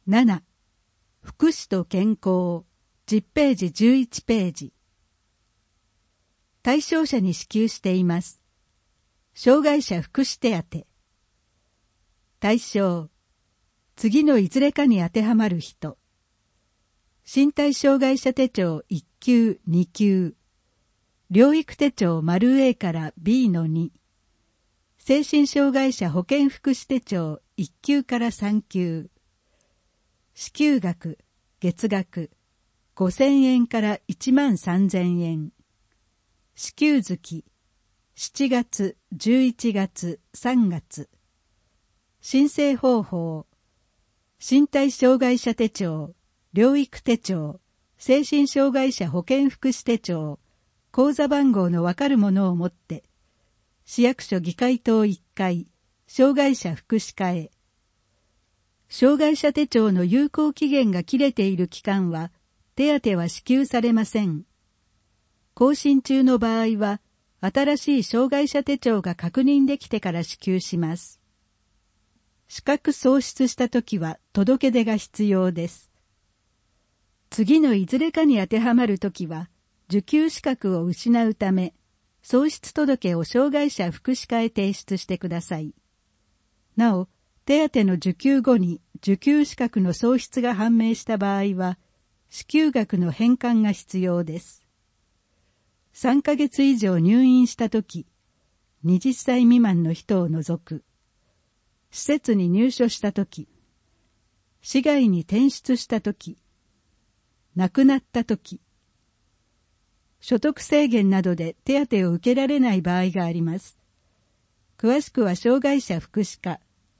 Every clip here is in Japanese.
7. 福祉と健康10ページ11ページ。対象者に支給しています。障害者福祉手当。対象、次のいずれかに当てはまる人。身体障害者手帳1級2級。療育手帳 ○A から B-2。精神障害者保健福祉手帳1級から3級。支給額、月額、5000円から13000円。支給月、7月、11月、3月。申請方法、身体障害者手帳、療育手帳、精神障害者保健福祉手帳、口座番号のわかるものを持って、市役所議会棟1階、障害者福祉課へ。障害者手帳の有効期限が切れている期間は、手当は支給されません。更新中の場合は、新しい障害者手帳が確認できてから支給します。資格喪失したときは届け出が必要です。次のいずれかに当てはまるときは、受給資格を失うため、喪失届を障害者福祉課へ提出してください。なお、手当の受給後に受給資格の喪失が判明した場合は、支給額の返還が必要です。3ヶ月以上入院したとき、20歳未満の人を除く、施設に入所したとき、市外に転出したとき、亡くなったとき、所得制限などで手当を受けられない場合があります。詳しくは障害者福祉課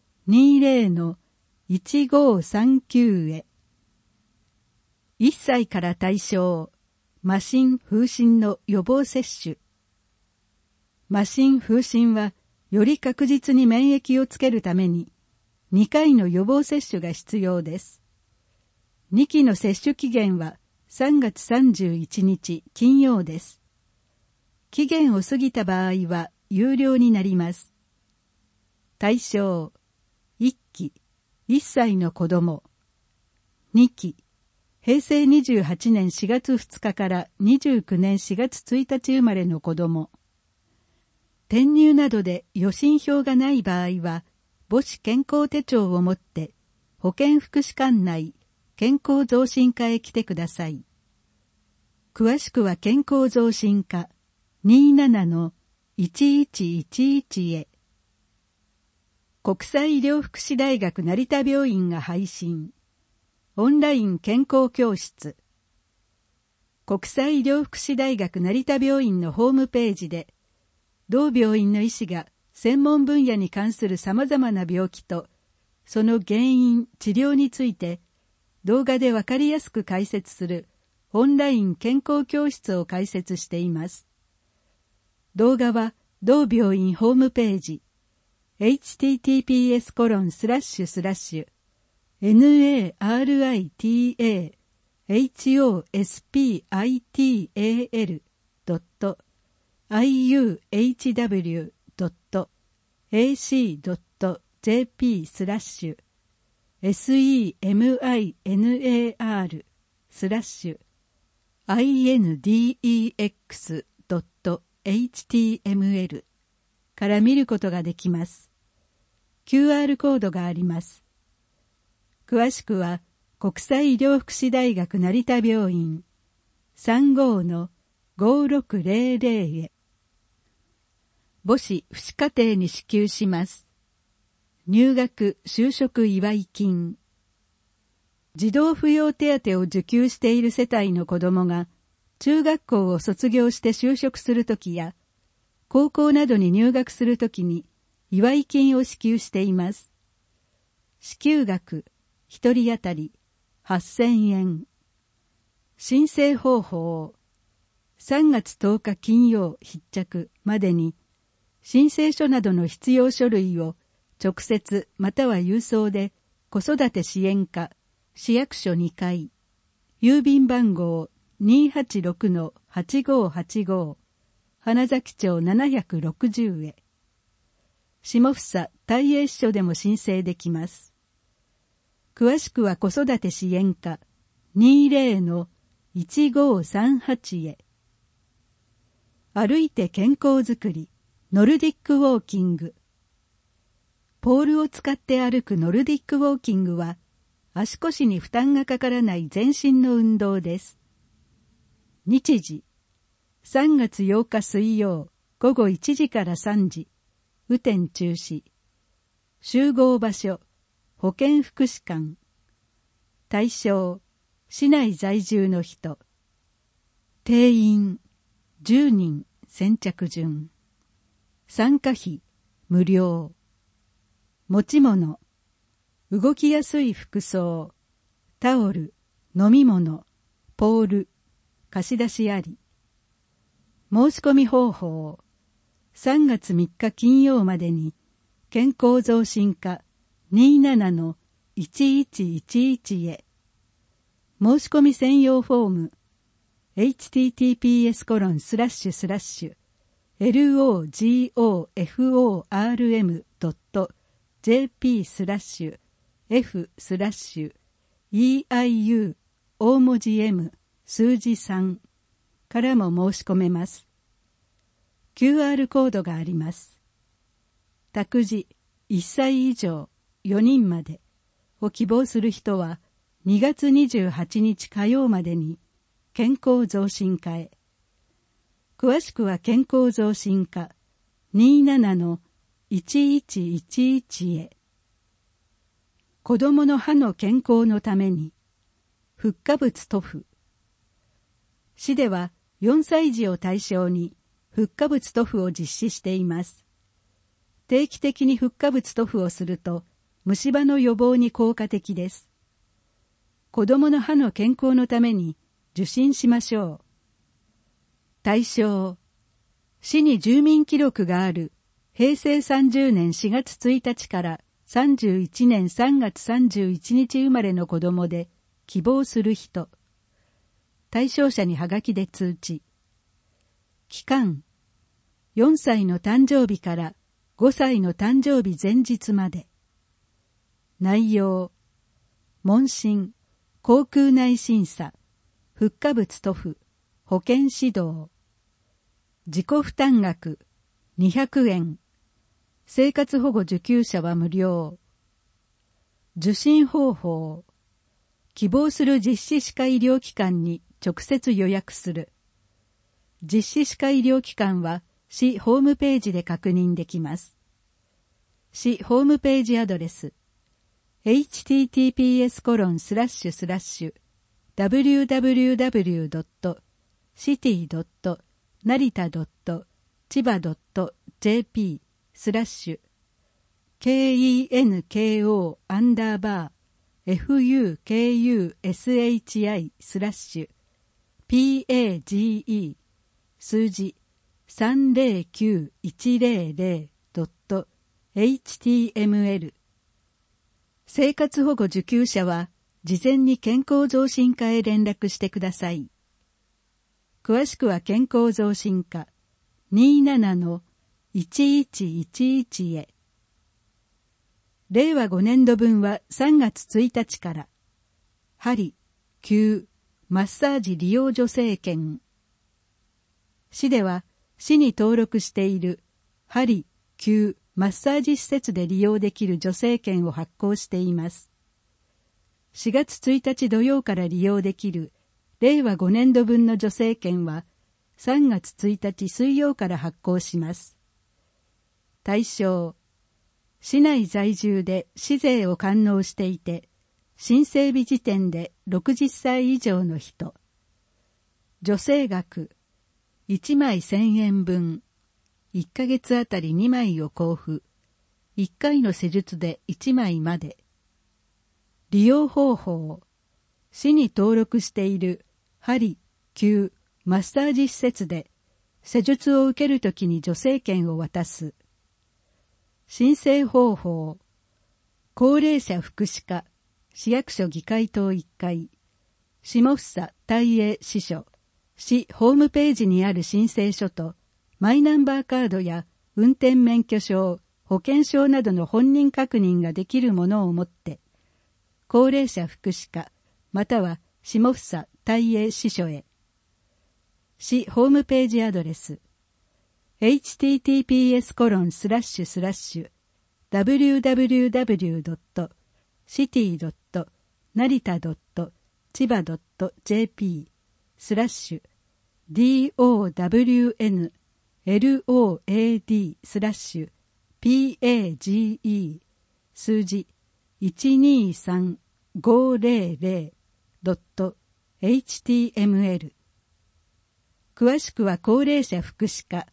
20-1539 へ。1歳から対象、麻疹・風疹の予防接種。麻疹・風疹は、より確実に免疫をつけるために、2回の予防接種が必要です。2期の接種期限は3月31日金曜です。期限を過ぎた場合は有料になります。対象、1期、1歳の子供。2期、平成28年4月2日から29年4月1日生まれの子供。転入などで予診票がない場合は、母子健康手帳を持って、保健福祉管内健康増進課へ来てください。詳しくは健康増進課 27-1111 へ。国際医療福祉大学成田病院が配信。オンライン健康教室。国際医療福祉大学成田病院のホームページで、同病院の医師が専門分野に関する様々な病気と、その原因、治療について、動画でわかりやすく解説するオンライン健康教室を開設しています。動画は同病院ホームページ、https://semarhospitals.index.html から見ることができます。QR コードがあります。詳しくは、国際医療福祉大学成田病院 35-5600 へ。母子父子家庭に支給します。入学・就職祝い金。児童扶養手当を受給している世帯の子供が、中学校を卒業して就職するときや、高校などに入学するときに、祝い金を支給しています。支給額、一人当たり8000円。申請方法、3月10日金曜必着までに、申請書などの必要書類を直接または郵送で子育て支援課、市役所2階、郵便番号 286-8585、花崎町760へ。下総大英支所でも申請できます。 詳しくは子育て支援課 20-1538 へ。歩いて健康づくり、ノルディックウォーキング。ポールを使って歩くノルディックウォーキングは、足腰に負担がかからない全身の運動です。日時、3月8日水曜、午後1時から3時、雨天中止。集合場所、保健福祉館。対象、市内在住の人。定員、10人先着順。参加費、無料。持ち物、動きやすい服装、タオル、飲み物、ポール、貸し出しあり。申し込み方法、3月3日金曜までに、健康増進課 27-1111 へ。申し込み専用フォーム、https://logoform.jp/f/eiu 大文字 M 数字3からも申し込めます。QR コードがあります。託児1歳以上4人までを希望する人は2月28日火曜までに健康増進課へ。詳しくは健康増進課 27-1111 へ。子どもの歯の健康のためにフッ化物塗布。市では4歳児を対象にフッ化物塗布を実施しています。定期的にフッ化物塗布をすると虫歯の予防に効果的です。子どもの歯の健康のために受診しましょう。対象、市に住民記録がある平成30年4月1日から31年3月31日生まれの子どもで希望する人。対象者にはがきで通知。期間、4歳の誕生日から5歳の誕生日前日まで。内容、問診、口腔内審査、フッ化物塗布、保健指導。自己負担額、200円。生活保護受給者は無料。受診方法、希望する実施歯科医療機関に直接予約する。実施歯科医療機関は市ホームページで確認できます。市ホームページアドレス https://www.narita.chiba/kenko_fukushi/ 数字 309100.html。 生活保護受給者は事前に健康増進課へ連絡してください。詳しくは健康増進課 27-1111 へ。令和5年度分は3月1日から、鍼、灸、マッサージ利用助成券。市では市に登録している鍼、灸、マッサージ施設で利用できる助成券を発行しています。4月1日土曜から利用できる令和5年度分の助成券は3月1日水曜から発行します。対象、市内在住で市税を完納していて、申請日時点で60歳以上の人。助成額、1枚1000円分、1ヶ月あたり2枚を交付、1回の施術で1枚まで。利用方法、市に登録している鍼、灸、マッサージ施設で施術を受けるときに助成券を渡す。申請方法、高齢者福祉課、市役所議会棟1階、下総大英支所、市ホームページにある申請書と、マイナンバーカードや運転免許証、保険証などの本人確認ができるものを持って、 高齢者福祉課または下総大英支所へ。市ホームページアドレス https://www.city.narita.chiba.jp/downdawpage123500.html 詳しくは高齢者福祉課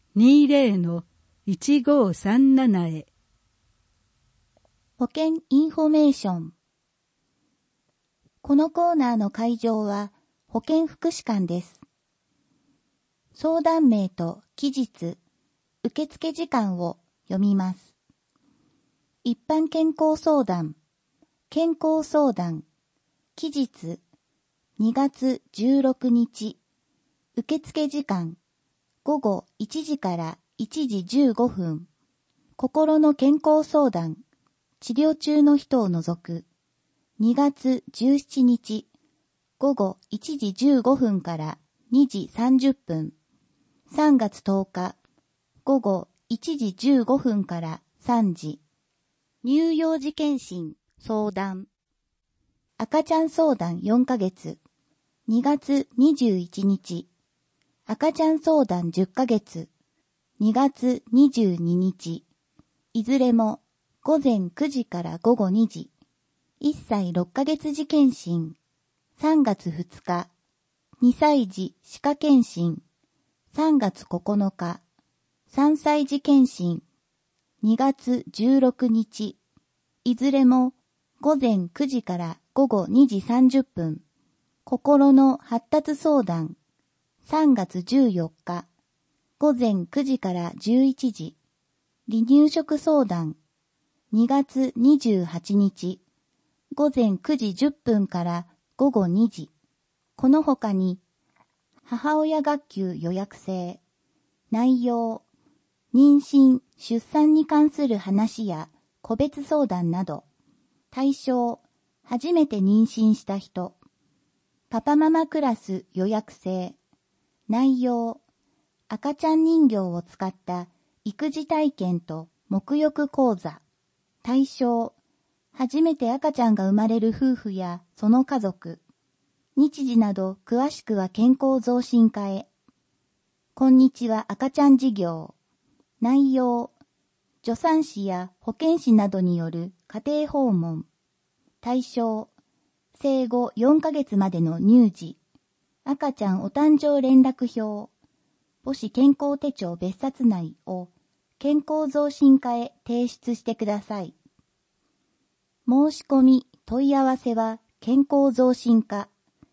20-1537 へ。 保険インフォメーション。このコーナーの会場は保健福祉館です。相談名と期日、受付時間を読みます。一般健康相談、健康相談、期日、2月16日、受付時間、午後1時から1時15分、心の健康相談、治療中の人を除く、2月17日、午後1時15分から2時30分、3月10日、午後1時15分から3時、乳幼児検診相談、赤ちゃん相談4ヶ月、2月21日、赤ちゃん相談10ヶ月、2月22日、いずれも午前9時から午後2時、1歳6ヶ月児検診、3月2日、2歳児歯科検診、3月9日、3歳児検診、2月16日、いずれも午前9時から午後2時30分、心の発達相談、3月14日、午前9時から11時、離乳食相談、2月28日、午前9時10分から午後2時、この他に、母親学級予約制、内容、妊娠・出産に関する話や個別相談など、対象、初めて妊娠した人、パパママクラス予約制、内容、赤ちゃん人形を使った育児体験と沐浴講座、対象、初めて赤ちゃんが生まれる夫婦やその家族、日時など詳しくは健康増進課へ。こんにちは赤ちゃん事業。内容、助産師や保健師などによる家庭訪問。対象、生後4ヶ月までの乳児。赤ちゃんお誕生連絡表。母子健康手帳別冊内を健康増進課へ提出してください。申し込み、問い合わせは健康増進課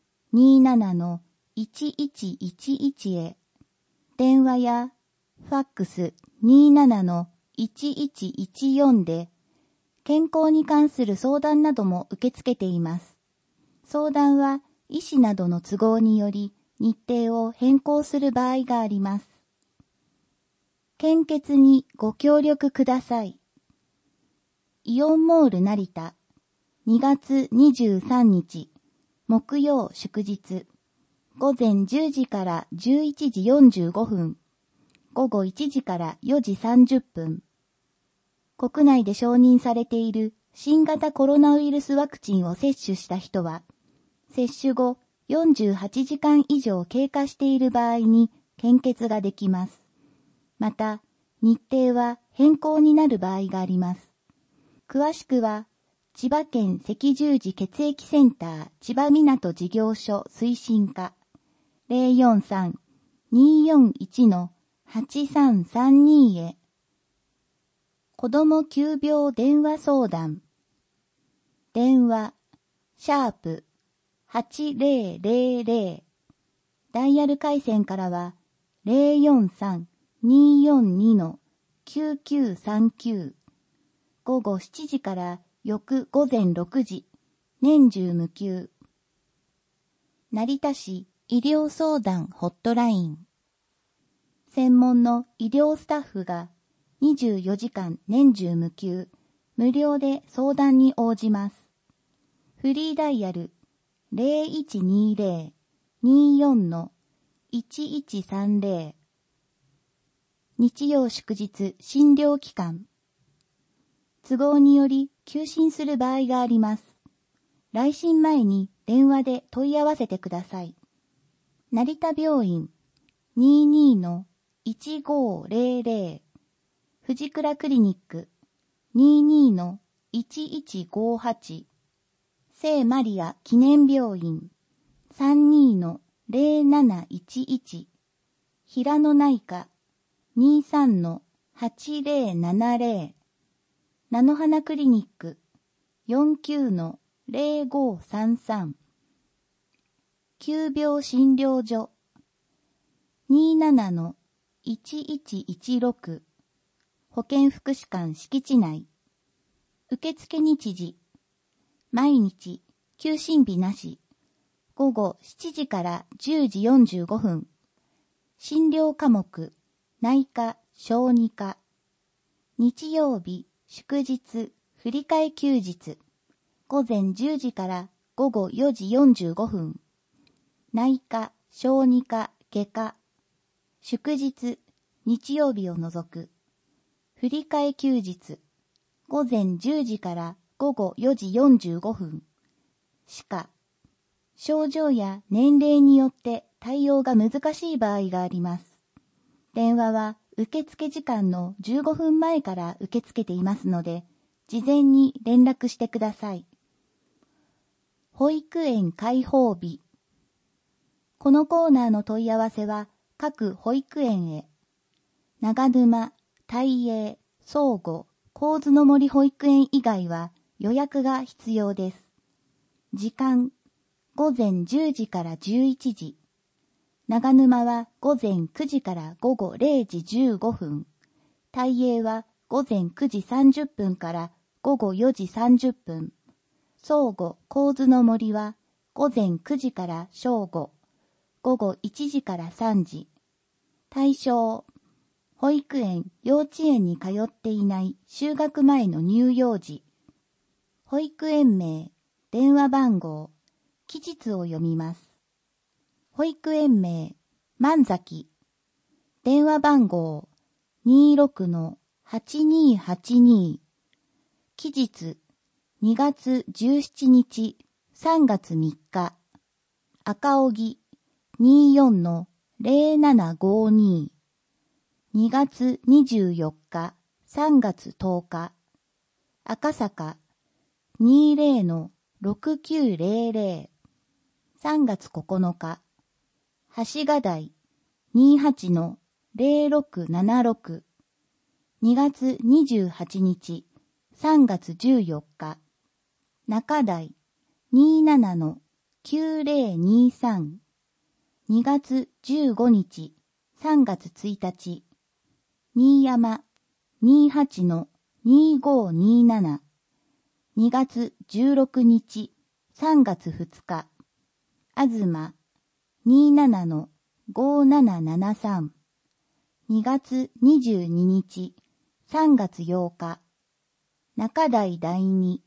27-1111 へ。電話やファックス 27-1114 で健康に関する相談なども受け付けています。相談は医師などの都合により日程を変更する場合があります。献血にご協力ください。イオンモール成田2月23日木曜祝日午前10時から11時45分午後1時から4時30分国内で承認されている新型コロナウイルスワクチンを接種した人は接種後48時間以上経過している場合に献血ができます。また、日程は変更になる場合があります。詳しくは、千葉県赤十字血液センター千葉港事業所推進課 043-241-8332 へ。子ども急病電話相談。電話、#8000 ダイヤル回線からは 043-242-9939 午後7時から翌午前6時年中無休。成田市医療相談ホットライン。専門の医療スタッフが24時間年中無休無料で相談に応じます。 フリーダイヤル 0120-24-1130 日曜祝日診療期間。都合により休診する場合があります。来診前に電話で問い合わせてください。成田病院 22-1500 藤倉クリニック 22-1158 聖マリア記念病院 32-0711 平野内科 23-8070 菜の花クリニック 49-0533 急病診療所 27-1116 保健福祉館敷地内。受付日時毎日休診日なし。午後7時から10時45分。診療科目内科小児科。日曜日祝日振り替え休日。午前10時から午後4時45分。内科小児科外科。祝日日曜日を除く。振り替え休日。午前10時から午後4時45分。歯科。症状や年齢によって対応が難しい場合があります。電話は受付時間の15分前から受け付けていますので、事前に連絡してください。保育園開放日。このコーナーの問い合わせは各保育園へ。長沼、大栄、相互、神津の森保育園以外は予約が必要です。時間、午前10時から11時。長沼は午前9時から午後0時15分。大栄は午前9時30分から午後4時30分。相互、神津の森は午前9時から正午。午後1時から3時。対象、保育園、幼稚園に通っていない就学前の乳幼児。保育園名、電話番号、期日を読みます。保育園名、万崎。電話番号、26-8282。期日、2月17日、3月3日。赤荻、24-0752。2月24日、3月10日。赤坂、20-6900。3月9日。橋ヶ台、28-0676。2月28日、3月14日。中台、27-9023。2月15日、3月1日。新山、28-2527。2月16日、3月2日。東、27-5773。2月22日、3月8日。中台第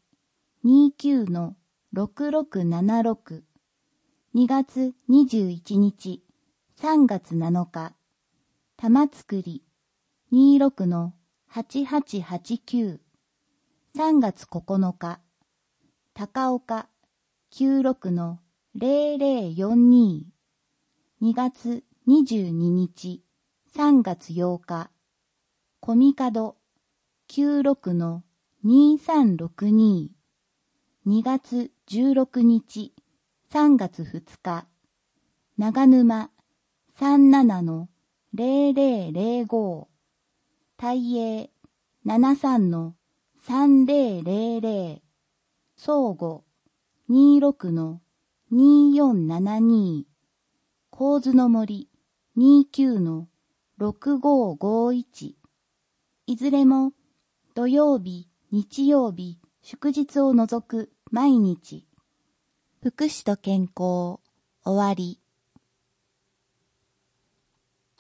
2、29-6676。2月21日、3月7日。玉造り、26-8889。3月9日。高岡、96-0042。2月22日、3月8日。小見門、96-2362。2月16日、3月2日。長沼、37-0005。大栄、73-3000。相互、26-2472。神津の森、29-6551。いずれも、土曜日、日曜日、祝日を除く毎日。福祉と健康、終わり。